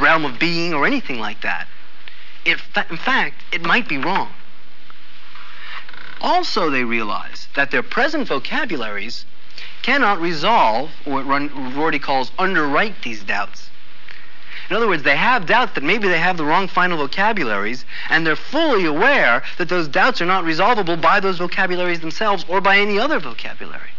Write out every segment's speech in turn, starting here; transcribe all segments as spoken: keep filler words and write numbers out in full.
realm of being or anything like that. If, in fact, it might be wrong. Also, they realize that their present vocabularies cannot resolve, or what Rorty calls underwrite these doubts. In other words, they have doubts that maybe they have the wrong final vocabularies, and they're fully aware that those doubts are not resolvable by those vocabularies themselves or by any other vocabulary.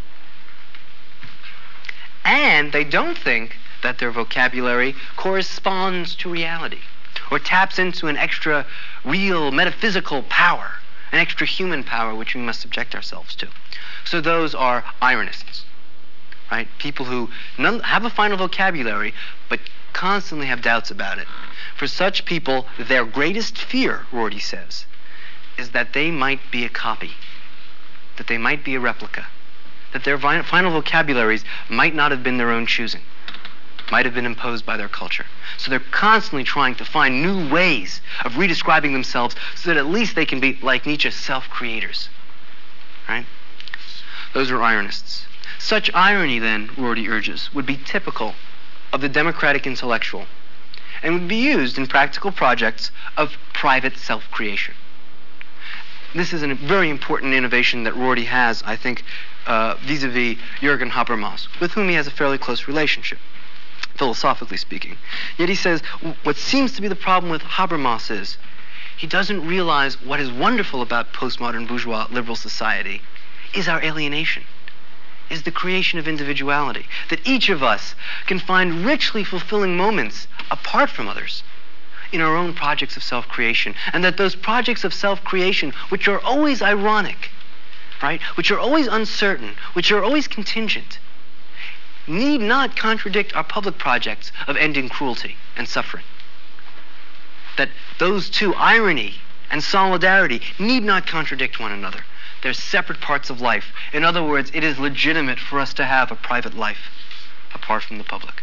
And they don't think that their vocabulary corresponds to reality or taps into an extra real metaphysical power, an extra human power which we must subject ourselves to. So those are ironists, right? People who none, have a final vocabulary but constantly have doubts about it. For such people, their greatest fear, Rorty says, is that they might be a copy, that they might be a replica, that their final vocabularies might not have been their own choosing, might have been imposed by their culture. So they're constantly trying to find new ways of redescribing themselves so that at least they can be, like Nietzsche, self-creators. Right? Those are ironists. Such irony, then, Rorty urges, would be typical of the democratic intellectual and would be used in practical projects of private self-creation. This is a very important innovation that Rorty has, I think, uh, vis-a-vis Jürgen Habermas, with whom he has a fairly close relationship, philosophically speaking. Yet he says what seems to be the problem with Habermas is he doesn't realize what is wonderful about postmodern bourgeois liberal society is our alienation, is the creation of individuality, that each of us can find richly fulfilling moments apart from others in our own projects of self-creation, and that those projects of self-creation, which are always ironic, right, which are always uncertain, which are always contingent, need not contradict our public projects of ending cruelty and suffering. That those two, irony and solidarity, need not contradict one another. They're separate parts of life. In other words, it is legitimate for us to have a private life apart from the public.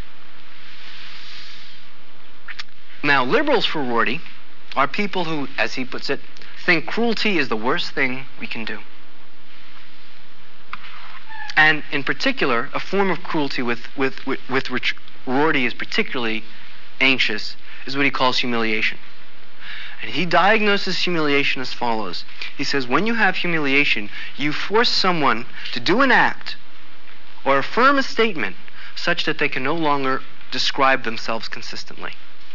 Now, liberals for Rorty are people who, as he puts it, think cruelty is the worst thing we can do. And in particular, a form of cruelty with, with, with, with which Rorty is particularly anxious is what he calls humiliation. And he diagnoses humiliation as follows. He says, when you have humiliation, you force someone to do an act or affirm a statement such that they can no longer describe themselves consistently.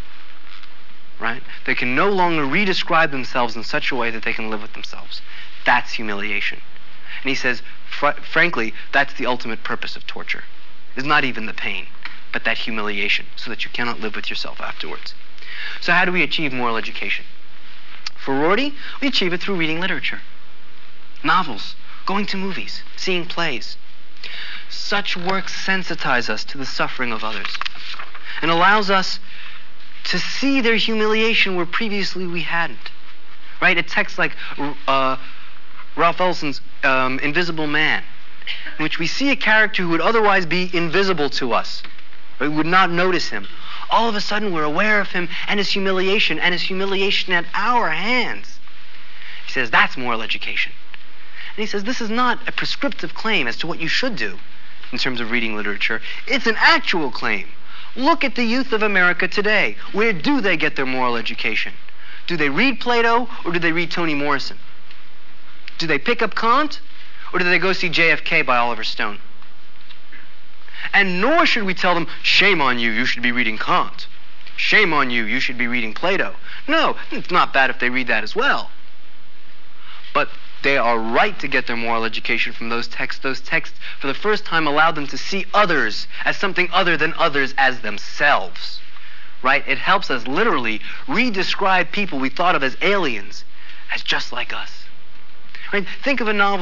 Right? They can no longer re-describe themselves in such a way that they can live with themselves. That's humiliation. And he says, fr frankly, that's the ultimate purpose of torture. It's not even the pain, but that humiliation, so that you cannot live with yourself afterwards. So how do we achieve moral education? For Rorty, we achieve it through reading literature, novels, going to movies, seeing plays. Such works sensitize us to the suffering of others and allows us to see their humiliation where previously we hadn't. Right? A text like uh, Ralph Ellison's um, Invisible Man, in which we see a character who would otherwise be invisible to us, or we would not notice him. All of a sudden we're aware of him and his humiliation, and his humiliation at our hands. He says that's moral education. And he says this is not a prescriptive claim as to what you should do in terms of reading literature. It's an actual claim. Look at the youth of America today. Where do they get their moral education? Do they read Plato, or do they read Toni Morrison? Do they pick up Kant, or do they go see J F K by Oliver Stone? And nor should we tell them, shame on you, you should be reading Kant. Shame on you, you should be reading Plato. No, it's not bad if they read that as well. But they are right to get their moral education from those texts. Those texts, for the first time, allow them to see others as something other than others as themselves. Right? It helps us literally re-describe people we thought of as aliens as just like us. Right? Think of a novel